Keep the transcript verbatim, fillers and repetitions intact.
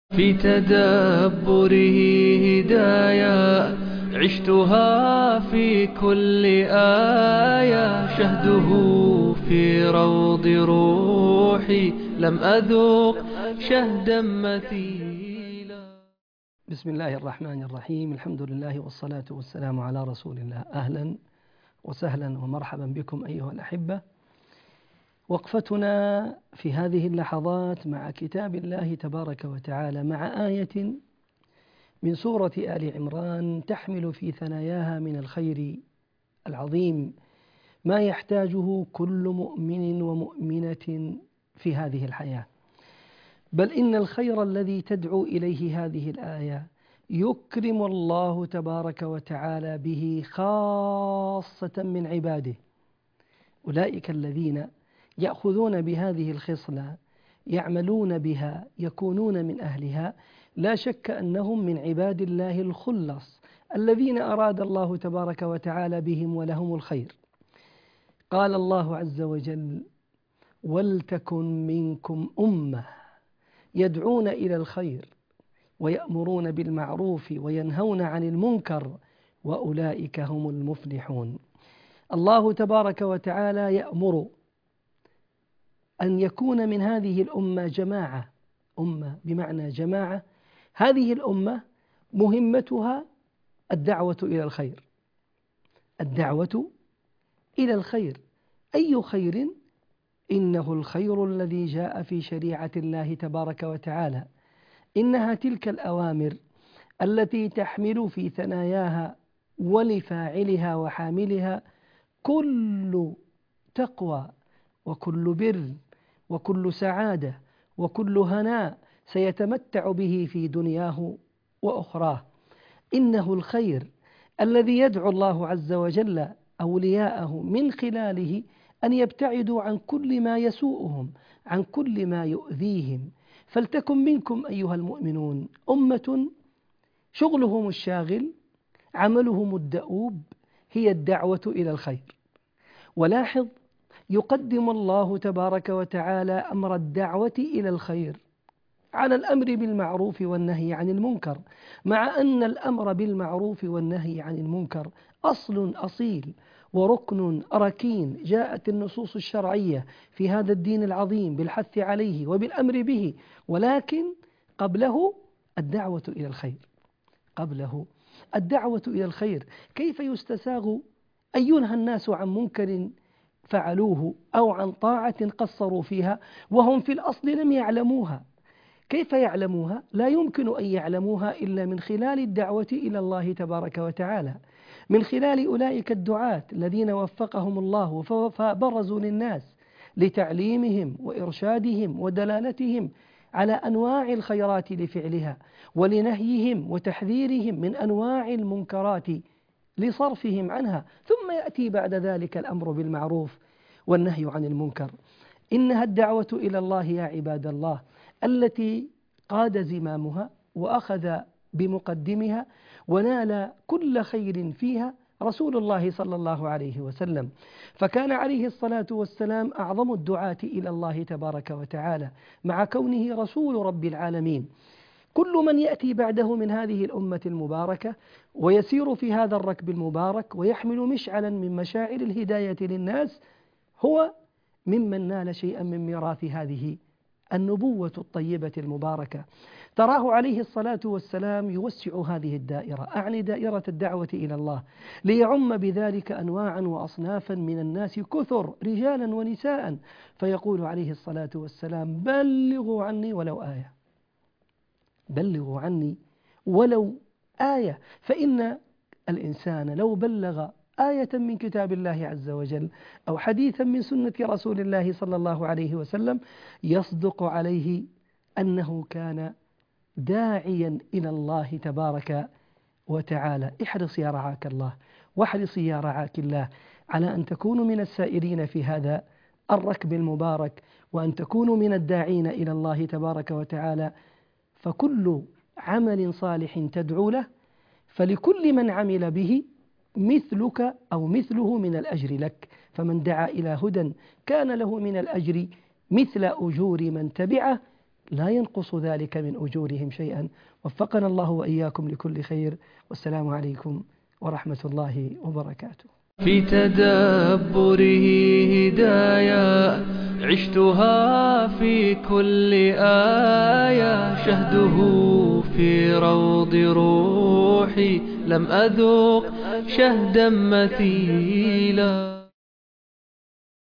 في تدبره هدايا عشتها في كل آية، شهده في روض روحي لم أذوق شهدا مثيلا. بسم الله الرحمن الرحيم، الحمد لله والصلاة والسلام على رسول الله. أهلا وسهلا ومرحبا بكم أيها الأحبة. وقفتنا في هذه اللحظات مع كتاب الله تبارك وتعالى مع آية من سورة آل عمران تحمل في ثناياها من الخير العظيم ما يحتاجه كل مؤمن ومؤمنة في هذه الحياة. بل إن الخير الذي تدعو إليه هذه الآية يكرم الله تبارك وتعالى به خاصة من عباده، أولئك الذين يأخذون بهذه الخصلة يعملون بها يكونون من أهلها، لا شك أنهم من عباد الله الخلص الذين أراد الله تبارك وتعالى بهم ولهم الخير. قال الله عز وجل: ولتكن منكم أمة يدعون إلى الخير ويأمرون بالمعروف وينهون عن المنكر وأولئك هم المفلحون. الله تبارك وتعالى يأمر أن يكون من هذه الأمة جماعة، أمة بمعنى جماعة، هذه الأمة مهمتها الدعوة إلى الخير، الدعوة إلى الخير. أي خير؟ إنه الخير الذي جاء في شريعة الله تبارك وتعالى، إنها تلك الأوامر التي تحمل في ثناياها ولفاعلها وحاملها كل تقوى وكل بر وكل سعادة وكل هناء سيتمتع به في دنياه وأخراه. إنه الخير الذي يدعو الله عز وجل أولياءه من خلاله أن يبتعدوا عن كل ما يسوءهم، عن كل ما يؤذيهم. فلتكن منكم أيها المؤمنون أمة شغلهم الشاغل عملهم الدؤوب هي الدعوة إلى الخير. ولاحظ، يقدم الله تبارك وتعالى أمر الدعوة إلى الخير على الأمر بالمعروف والنهي عن المنكر، مع أن الأمر بالمعروف والنهي عن المنكر أصل أصيل وركن ركين، جاءت النصوص الشرعية في هذا الدين العظيم بالحث عليه وبالأمر به، ولكن قبله الدعوة إلى الخير، قبله الدعوة إلى الخير. كيف يستساغ أن ينهى الناس عن منكر فعلوه أو عن طاعة قصروا فيها وهم في الأصل لم يعلموها؟ كيف يعلموها؟ لا يمكن أن يعلموها إلا من خلال الدعوة إلى الله تبارك وتعالى، من خلال أولئك الدعاة الذين وفقهم الله فبرزوا للناس لتعليمهم وإرشادهم ودلالتهم على أنواع الخيرات لفعلها، ولنهيهم وتحذيرهم من أنواع المنكرات لصرفهم عنها، ثم يأتي بعد ذلك الأمر بالمعروف والنهي عن المنكر. إنها الدعوة إلى الله يا عباد الله التي قاد زمامها وأخذ بمقدمها ونال كل خير فيها رسول الله صلى الله عليه وسلم، فكان عليه الصلاة والسلام أعظم الدعاة إلى الله تبارك وتعالى مع كونه رسول رب العالمين. كل من يأتي بعده من هذه الأمة المباركة ويسير في هذا الركب المبارك ويحمل مشعلا من مشاعر الهداية للناس هو ممن نال شيئا من ميراث هذه النبوة الطيبة المباركة. تراه عليه الصلاة والسلام يوسع هذه الدائرة، أعني دائرة الدعوة إلى الله، ليعم بذلك أنواعا وأصنافا من الناس كثر رجالا ونساء، فيقول عليه الصلاة والسلام: بلغوا عني ولو آية، بلغوا عني ولو آية. فإن الإنسان لو بلغ آية من كتاب الله عز وجل أو حديثا من سنة رسول الله صلى الله عليه وسلم يصدق عليه أنه كان داعيا إلى الله تبارك وتعالى. احرص يا رعاك الله، واحرصي يا رعاك الله على أن تكونوا من السائرين في هذا الركب المبارك، وأن تكونوا من الداعين إلى الله تبارك وتعالى. فكل عمل صالح تدعو له فلكل من عمل به مثلك أو مثله من الأجر لك، فمن دعا إلى هدى كان له من الأجر مثل أجور من تبعه، لا ينقص ذلك من أجورهم شيئا. وفقنا الله وإياكم لكل خير، والسلام عليكم ورحمة الله وبركاته. في تدبره هدايا عشتها في كل آية، شهده في روض روحي لم أذوق شهدا مثيلا.